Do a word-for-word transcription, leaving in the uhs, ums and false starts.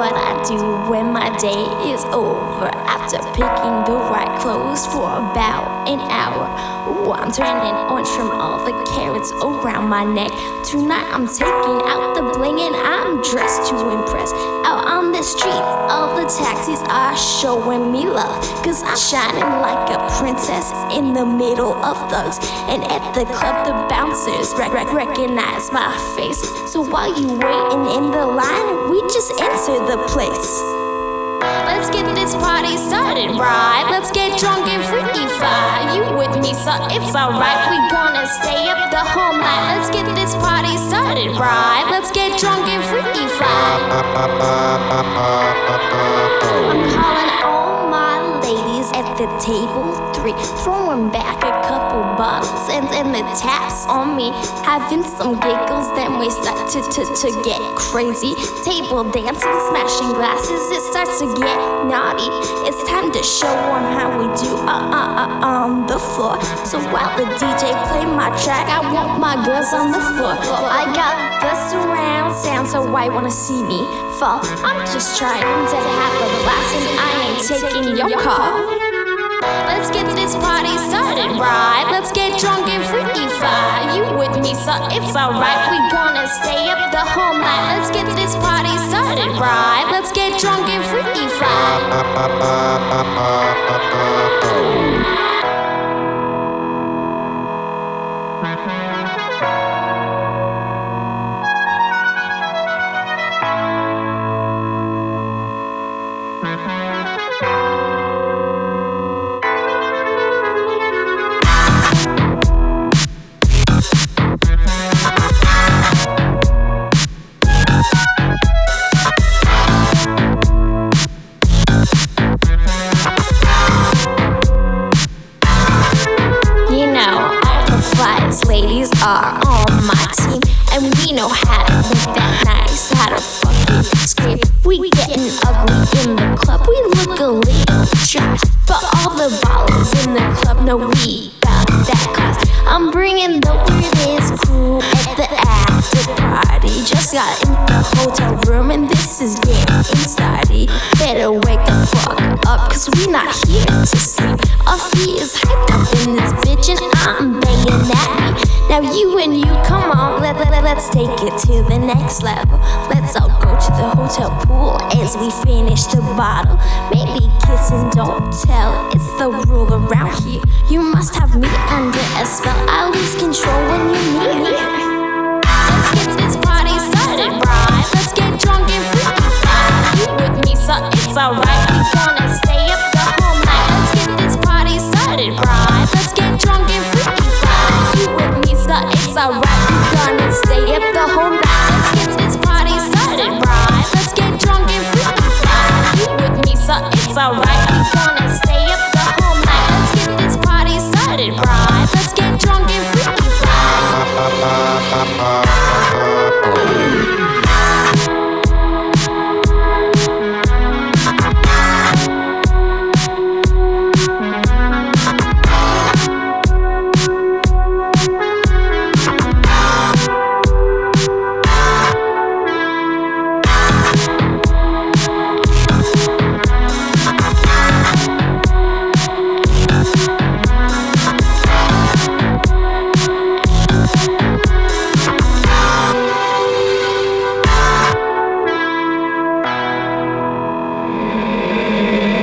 what I do when my day is over. After picking the right clothes for about an hour. Ooh, I'm turning orange from all the carrots around my neck. Tonight I'm taking out the bling and I'm dressed to impress. Out on the streets, all the taxis are showing me love, cause I'm shining like a princess in the middle of thugs. And at the club the bouncers rec- rec- recognize my face. So while you waiting in the line, we just enter the place. Let's get this party started, right? Let's get drunk and freaky fly. You with me, so it's alright. We gonna stay up the whole night. Let's get this party started, right? Let's get drunk and freaky fly. I'm calling all my ladies at the table three, throwing back a couple bottles and, and the taps on me, having some giggles. Then we start to, to, to get crazy. Table dancing, smashing glasses, it starts to get naughty. It's time to show them how we do uh, uh, uh, on the floor. So while the D J play my track, I want my girls on the floor. I got the surround sound, so why wanna see me fall? I'm just trying to have a blast and I ain't taking your call. Let's get this party started, right? Let's get drunk and freaky fly. You with me, so it's alright. We gonna stay up the whole night. Let's get this party started, right? Let's get drunk and freaky fly. Ladies are on my team, and we know how to look that nice, how to fucking scream. We getting ugly in the club, we look a little trash, but all the ballers in the club know we got that class. I'm bringing the weirdest crew at the after party. Just got in the hotel room and this is getting started. Better wake the fuck up, cause we not here to sleep. Our feet is hyped up in this bitch and I'm banging at me. Now you and you, come on, let, let, let's take it to the next level. Let's all go to the hotel pool as we finish the bottle. Maybe kiss and don't tell, it's the rule around here. You must have me under a spell, I lose control when you need me. Let's get this party started, right? Let's get drunk and freaky fly. You with me, so it's alright.